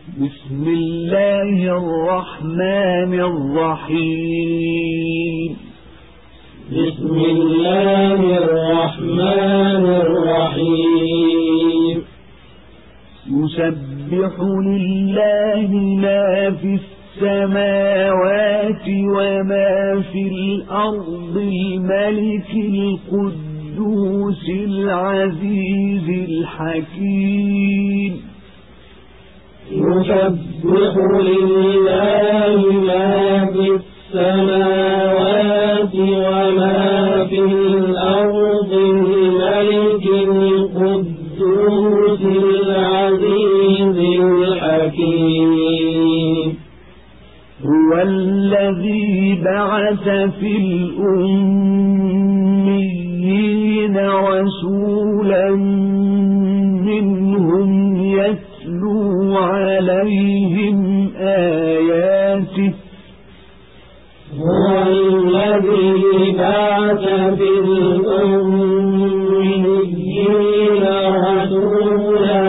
بسم الله الرحمن الرحيم. بسم الله الرحمن الرحيم. يسبح لله ما في السماوات وما في الأرض الملك القدوس العزيز الحكيم. يسبح لله ما في السماوات وما في الأرض الملك القدوس العزيز الحكيم. هو الذي بعث في الأميين رسولا منهم يتلو عليهم آياته. هو الذي بعث في الأميين رسولا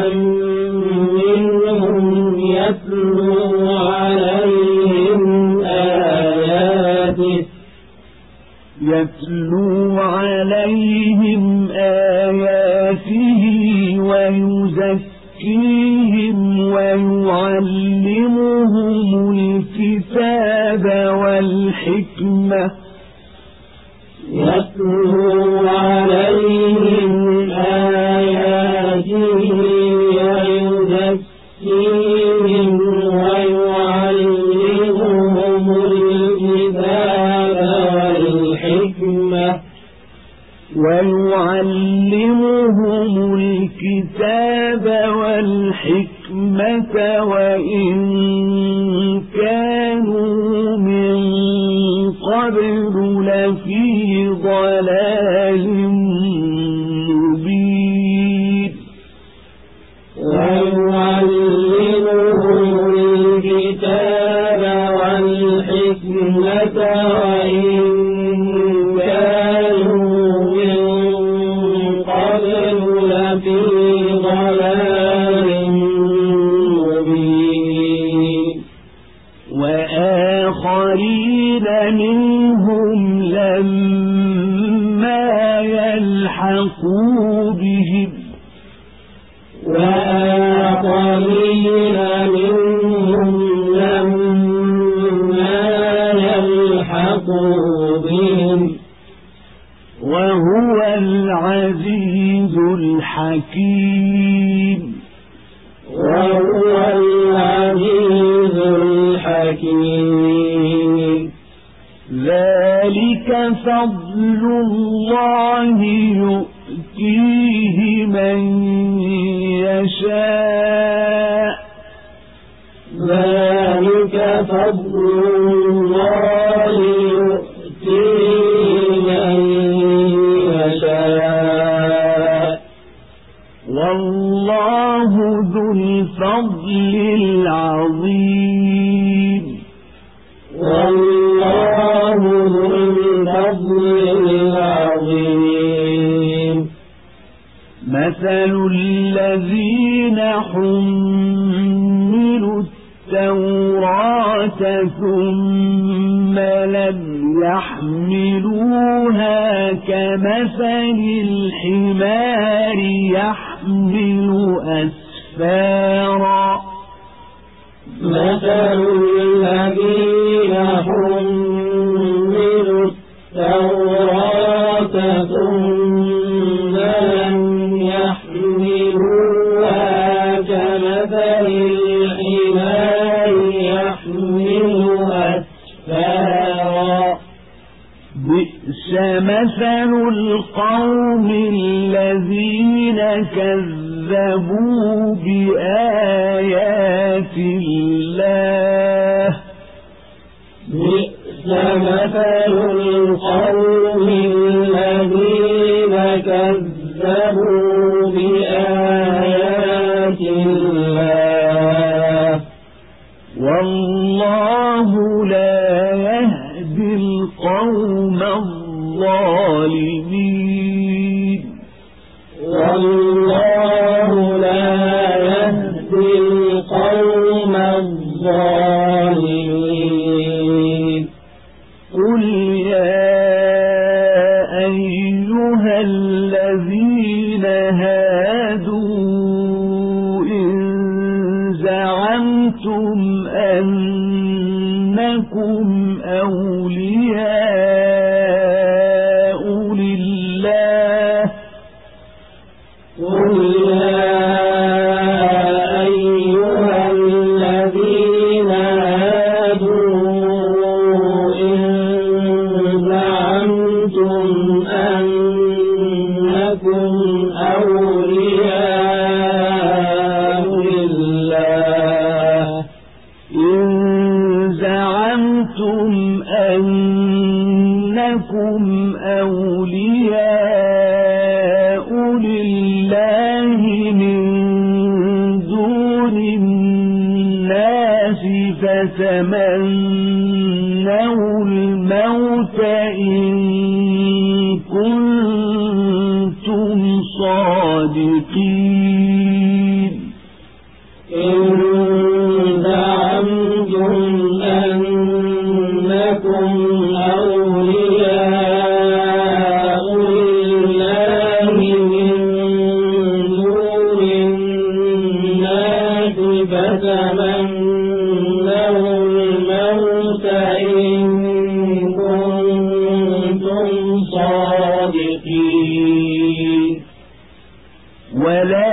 منهم يتلو عليهم آياته ويزكيهم ويعلمهم الكتاب والحكمة. يتلو عليهم آياته ويزكيهم ويعلمهم الكتاب والحكمة وإن كانوا من قبل لفي ضلال مبين. ويعلمهم الكتاب والحكمة وإن كانوا من قبل لفي ضلال مبين. وآخرين منهم لما يلحقوا بهم وهو العزيز الحكيم. ذلك فضل الله يؤتيه من يشاء. ذلك فضل الله يؤتيه من يشاء. والله ذو الفضل العظيم. والله ذو الفضل العظيم. مثل الذين حملوا التوراة ثم لم يحملوها كمثل الحمار يحمل أسفارا. مثل الذين حملوا التوراة ثم لم يحملوها كمثل الحمار يحمل أسفارا. بئس مثل القوم الذين كذبوا بآيات الله. بئس مثل القوم الذين كذبوا بآيات الله. والله لا يهدي القوم الظالمين. والله لا يهدي الظالمين. قل يا أيها الذين هادوا إن زعمتم أنكم أولياء لله من دون الناس فتمنوا الموت إن كنتم صادقين. إن زعمتم أنكم أولياء لله من دون الناس فتمنوا الموت إن كنتم صادقين. ولا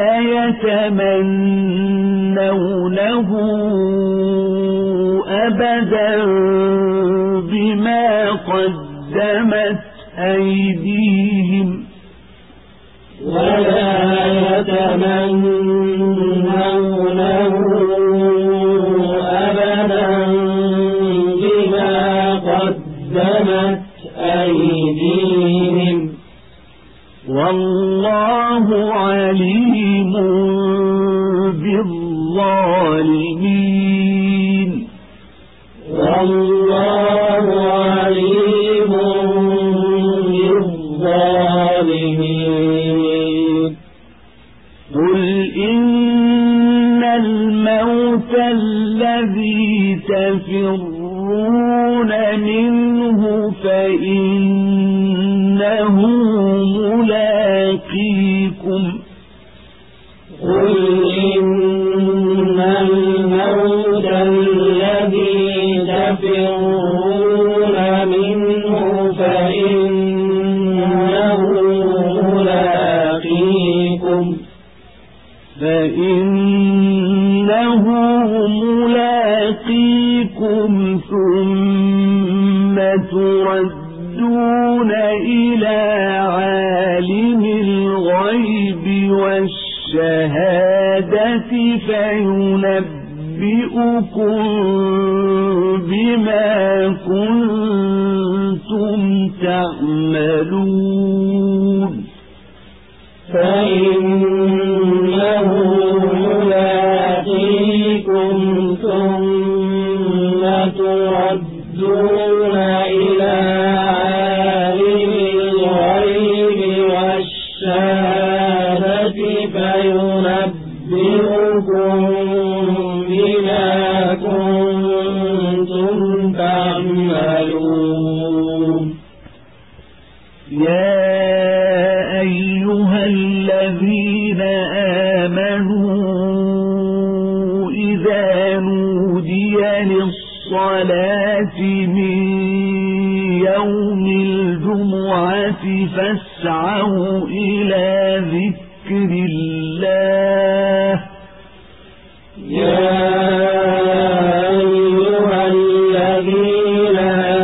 يتمنونه أبدا بما قدمت أيديهم ولا يتمنونه أبدا بما قدمت أيديهم والله عليم بالظالمين. والله عليم بالظالمين. قل إن الموت الذي تفرون منه فإنه ملاقيكم. قل إن الموت الذي تفرون منه فإنه ملاقيكم ثم تردون إلى عالم الغيب والشهادة فينبئكم بما كنتم تعملون. فإنه ملاقيكم ثم تردون إلى عالم الغيب والشهادة فينبئكم بما كنتم تعملون. يا أيها الذين آمنوا إذا نودي للصلاة من يوم الجمعة فاسعوا إلى ذكر الله. يا أيها الذين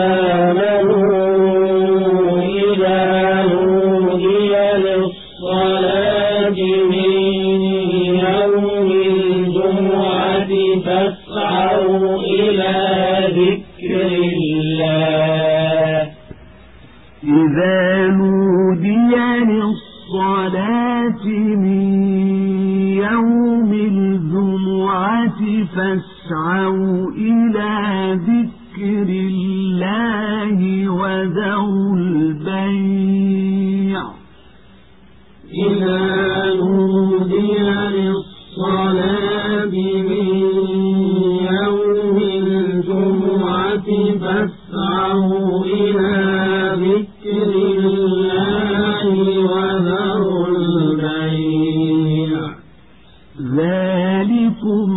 آمنوا إذا نودي للصلاة من يوم الجمعة فاسعوا إلى ذكر الله. إذا نودي للصلاة من يوم الجمعة فاسعوا إلى ذكر الله وذروا البيع. إذا نودي للصلاة من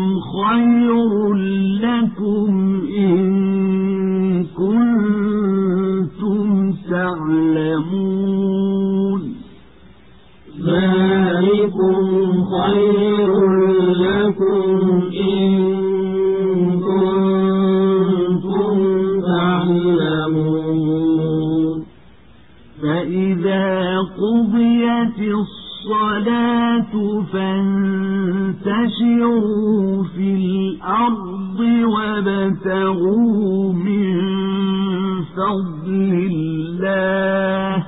خير لكم إن كنتم تعلمون ذلكم خير لكم إن كنتم تعلمون فإذا قضيت الصلاة فانتشروا في الأرض وابتغوا من فضل الله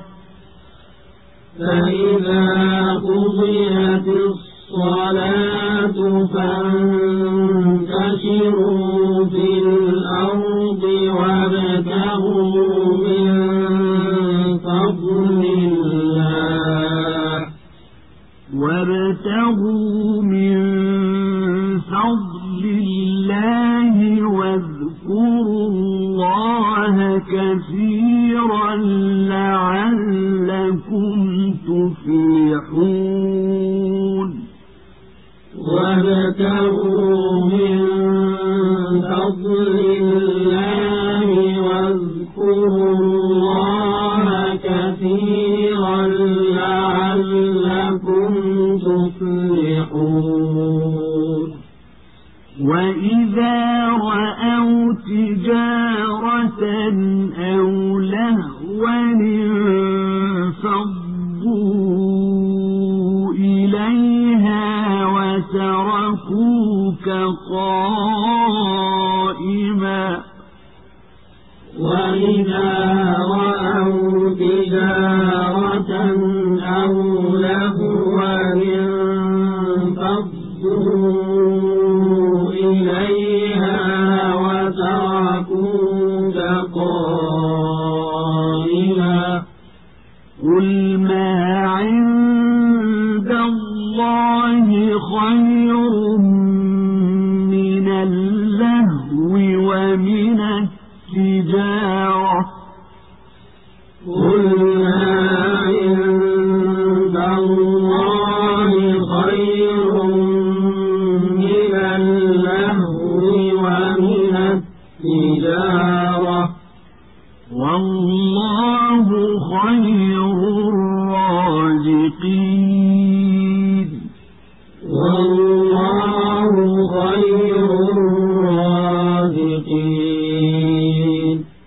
فإذا قضيت الصلاة فانتشروا في الأرض وابتغوا من فضل الله واذكروا الله كثيرا لعلكم تفلحون وابتغوا من فضل الله واذكروا الله كثيرا لعلكم تفلحون وإذا رأوا تجارة أو لهوا انفضوا إليها وتركوك قائما وإذا رأوا تجارة أو لهوا انفضوا إليها وتركوك قائما قل ما عند الله خير من اللهو ومن التجارة قل ما عند الله خير من اللهو ومن التجارة والله خير الرازقين والله خير الرازقين